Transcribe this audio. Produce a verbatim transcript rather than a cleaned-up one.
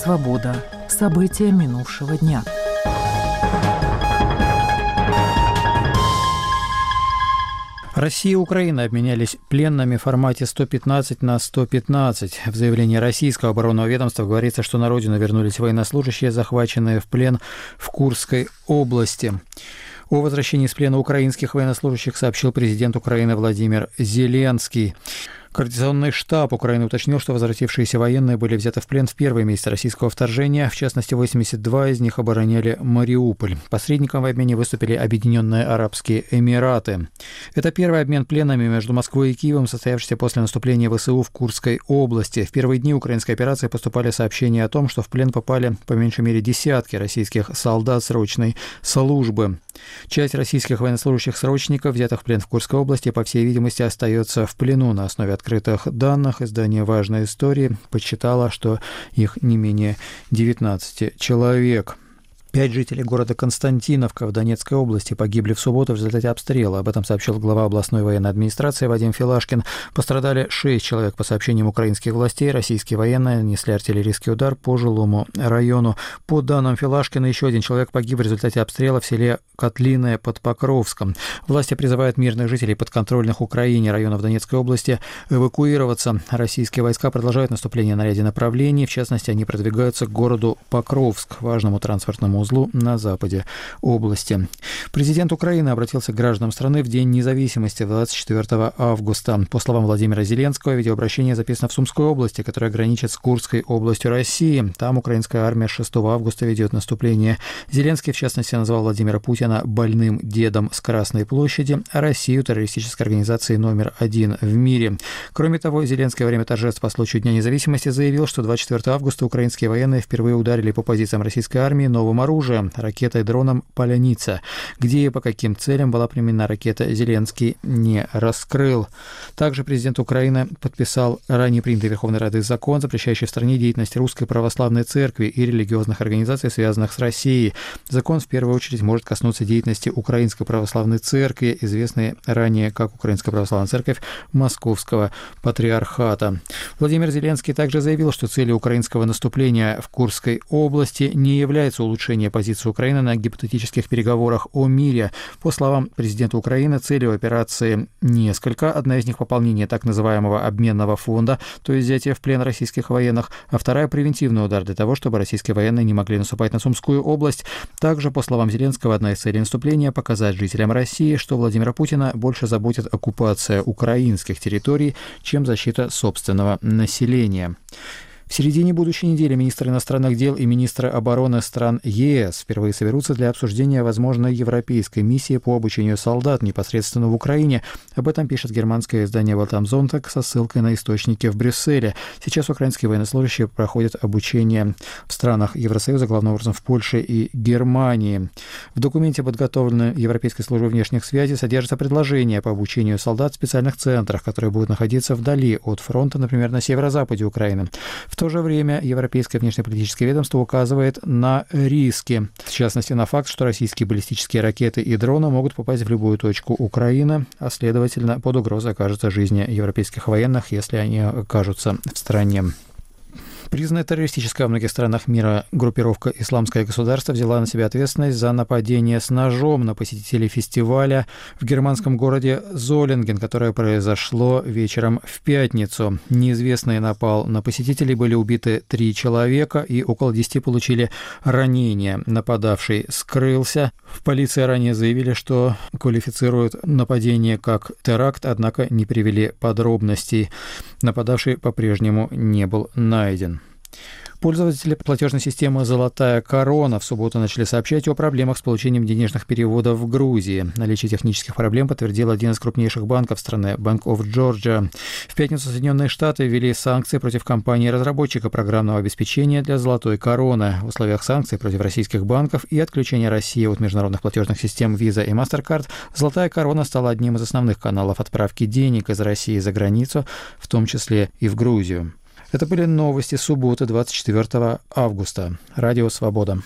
Свобода. События минувшего дня. Россия и Украина обменялись пленными в формате сто пятнадцать на сто пятнадцать. В заявлении российского оборонного ведомства говорится, что на родину вернулись военнослужащие, захваченные в плен в Курской области. О возвращении с плена украинских военнослужащих сообщил президент Украины Владимир Зеленский. Координационный штаб Украины уточнил, что возвратившиеся военные были взяты в плен в первые месяцы российского вторжения. В частности, восемьдесят два из них обороняли Мариуполь. Посредником в обмене выступили Объединенные Арабские Эмираты. Это первый обмен пленными между Москвой и Киевом, состоявшийся после наступления ВСУ в Курской области. В первые дни украинской операции поступали сообщения о том, что в плен попали по меньшей мере десятки российских солдат срочной службы. Часть российских военнослужащих-срочников, взятых в плен в Курской области, по всей видимости, остается в плену. На основе открытых данных издание «Важная история» подсчитало, что их не менее девятнадцать человек. Пять жителей города Константиновка в Донецкой области погибли в субботу в результате обстрела. Об этом сообщил глава областной военной администрации Вадим Филашкин. Пострадали шесть человек. По сообщениям украинских властей, российские военные нанесли артиллерийский удар по жилому району. По данным Филашкина, еще один человек погиб в результате обстрела в селе Котлиное под Покровском. Власти призывают мирных жителей подконтрольных Украине районов Донецкой области эвакуироваться. Российские войска продолжают наступление на ряде направлений. В частности, они продвигаются к городу Покровск, важному транспортному узлу на западе области. Президент Украины обратился к гражданам страны в День независимости двадцать четвёртого августа. По словам Владимира Зеленского, видеообращение записано в Сумской области, которая граничит с Курской областью России. Там украинская армия шестого августа ведет наступление. Зеленский, в частности, назвал Владимира Путина больным дедом с Красной площади, а Россию террористической организацией номер один в мире. Кроме того, Зеленский во время торжеств по случаю Дня независимости заявил, что двадцать четвёртого августа украинские военные впервые ударили по позициям российской армии новым оружием, ракетой дроном «Поляница». Где и по каким целям была применена ракета, Зеленский не раскрыл. Также президент Украины подписал ранее принятый Верховной Радой закон, запрещающий в стране деятельность Русской Православной Церкви и религиозных организаций, связанных с Россией. Закон в первую очередь может коснуться деятельности Украинской Православной Церкви, известной ранее как Украинская Православная Церковь Московского Патриархата. Владимир Зеленский также заявил, что целью украинского наступления в Курской области не является улучшение позиции Украины на гипотетических переговорах о мире. По словам президента Украины, целью операции несколько. Одна из них — пополнение так называемого обменного фонда, то есть взятие в плен российских военных, а вторая — превентивный удар для того, чтобы российские военные не могли наступать на Сумскую область. Также, по словам Зеленского, одна из целей наступления — показать жителям России, что Владимира Путина больше заботит оккупация украинских территорий, чем защита собственного населения. В середине будущей недели министры иностранных дел и министры обороны стран ЕС впервые соберутся для обсуждения возможной европейской миссии по обучению солдат непосредственно в Украине. Об этом пишет германское издание Welt am Sonntag со ссылкой на источники в Брюсселе. Сейчас украинские военнослужащие проходят обучение в странах Евросоюза, главным образом в Польше и Германии. В документе, подготовленном Европейской службой внешних связей, содержится предложение по обучению солдат в специальных центрах, которые будут находиться вдали от фронта, например, на северо-западе Украины. В то же время Европейское внешнеполитическое ведомство указывает на риски, в частности на факт, что российские баллистические ракеты и дроны могут попасть в любую точку Украины, а следовательно под угрозой окажется жизнь европейских военных, если они окажутся в стране. Признанная террористической во многих странах мира группировка «Исламское государство» взяла на себя ответственность за нападение с ножом на посетителей фестиваля в германском городе Золинген, которое произошло вечером в пятницу. Неизвестный напал на посетителей, были убиты три человека и около десяти получили ранения. Нападавший скрылся. В полиции ранее заявили, что квалифицируют нападение как теракт, однако не привели подробностей. Нападавший по-прежнему не был найден. Пользователи платежной системы «Золотая корона» в субботу начали сообщать о проблемах с получением денежных переводов в Грузии. Наличие технических проблем подтвердил один из крупнейших банков страны – Bank of Georgia. В пятницу Соединенные Штаты ввели санкции против компании-разработчика программного обеспечения для «Золотой короны». В условиях санкций против российских банков и отключения России от международных платежных систем Visa и MasterCard «Золотая корона» стала одним из основных каналов отправки денег из России за границу, в том числе и в Грузию. Это были новости субботы, двадцать четвёртого августа. Радио «Свобода».